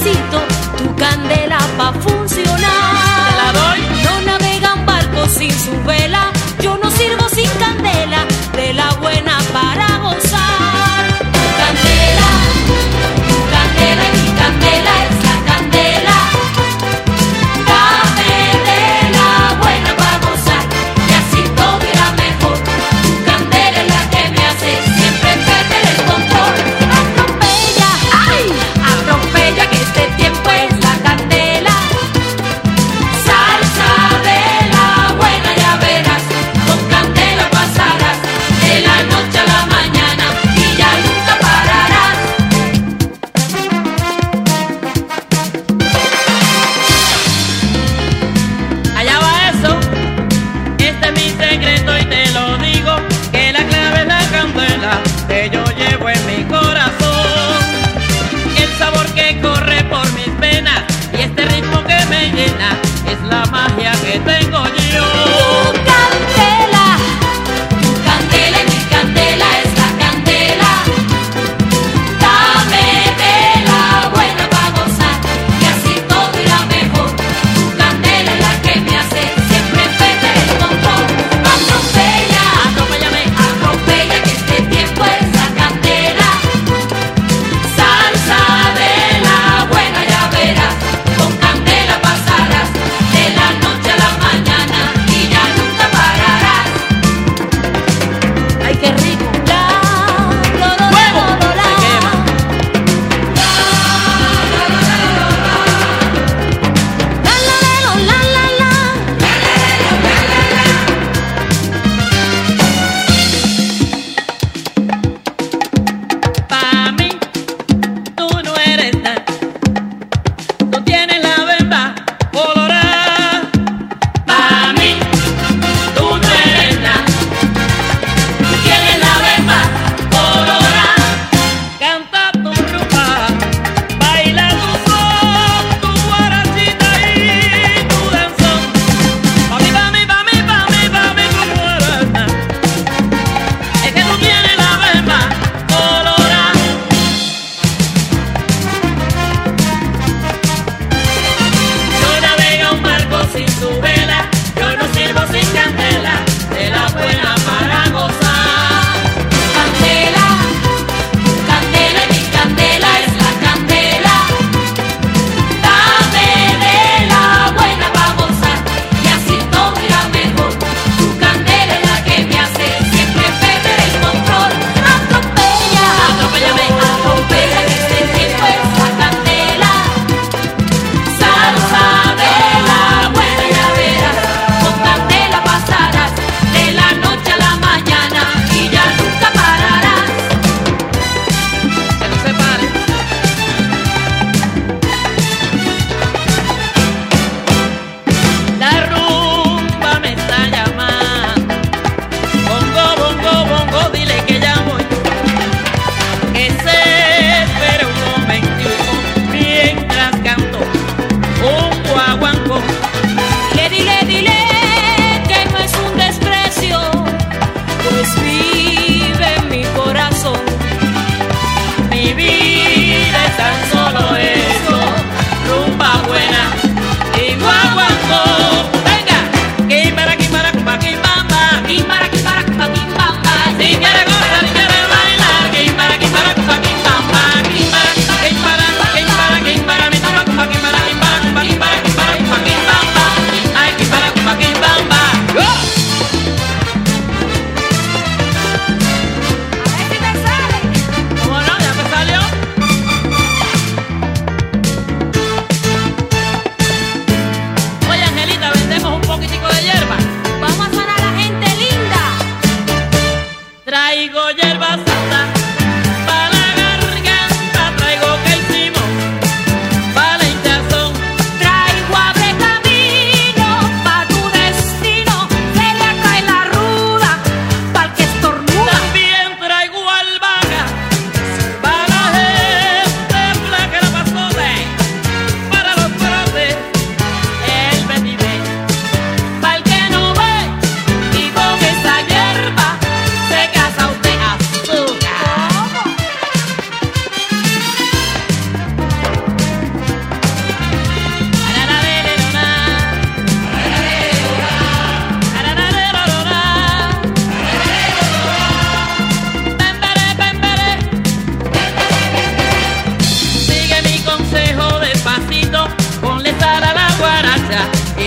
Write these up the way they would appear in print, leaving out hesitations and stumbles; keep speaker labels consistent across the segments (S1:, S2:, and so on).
S1: necesito tu candela pa' funcionar.
S2: Te la doy.
S1: No navegan barcos sin su vela, yo no sirvo sin candela, de la buena para gozar. Tu candela y mi candela es la candela. Dame de la buena para gozar, y así todo irá mejor. Tu candela es la que me hace siempre perder el control. Atropella, ay, atropella que este tiempo es la candela. Salsa de la buena ya verás, con candela pasarás de la noche a la mañana y ya nunca pararás.
S2: Allá va eso, este es mi secreto y te lo digo, que la clave es la candela que yo llevo en mi corazón. El sabor que corre por mis venas y este ritmo que me llena es la magia que tengo yo.
S1: Tu candela y mi candela es la candela. Dame de la buena para gozar, y así todo irá mejor. Tu candela es la que me hace siempre perder el control. Atropella,
S2: Atropéllame,
S1: atropella que este tiempo es la candela.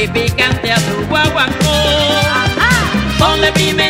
S2: y picante a tu guaguancó.
S1: Ajá.
S2: Ponle pimienta